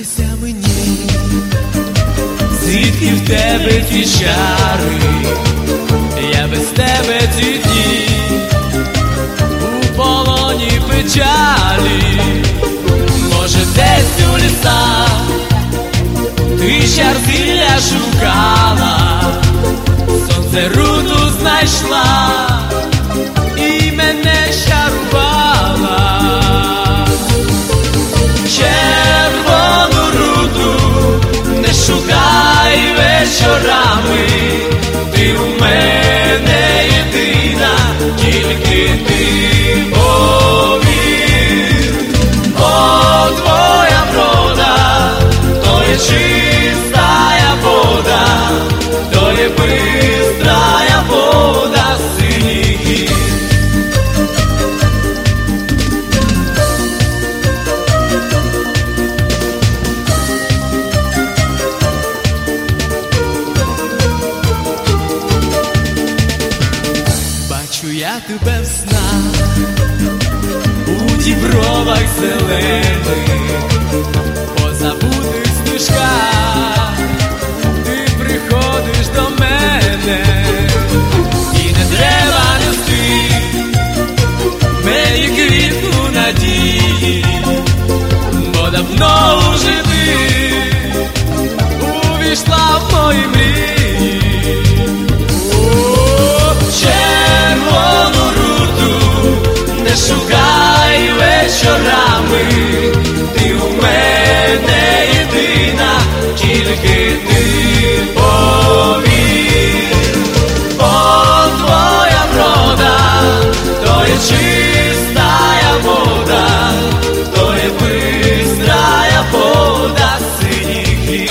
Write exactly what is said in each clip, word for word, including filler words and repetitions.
Приснися мені, звідки в тебе ті чари, я без тебе ці дні у полоні печалі. Може, десь у лісах ти чар зілля шукала, сонце руду знайшла і мене чарувала. Червону руду не шукай вечорами, ти у мене єдина, тільки ти повір. О, твоя врода, то є чистая вода, то є бистрая вода синіх гір. Бачу я тебе в снах, у дібровах зелених, по забутих стежках ти приходиш до мене. І не треба нести мені квітку надії, бо давно уже ти увійшла в мої мрії. Червону руду не шукай вечорами, ти у мене єдина, тільки ти повір. О, твоя врода, то є чистая вода, то є бистрая вода синіх гір.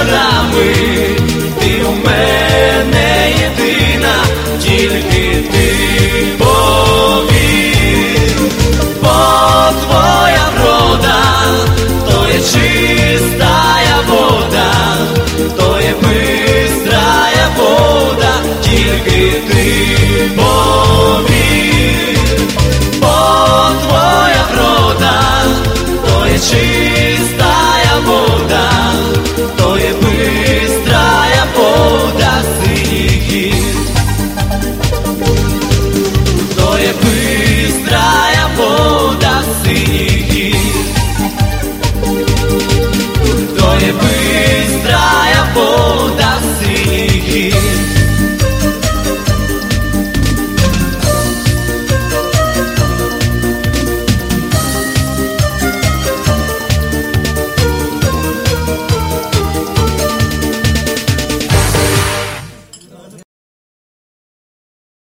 Вечорами ти у мене єдина, тільки ти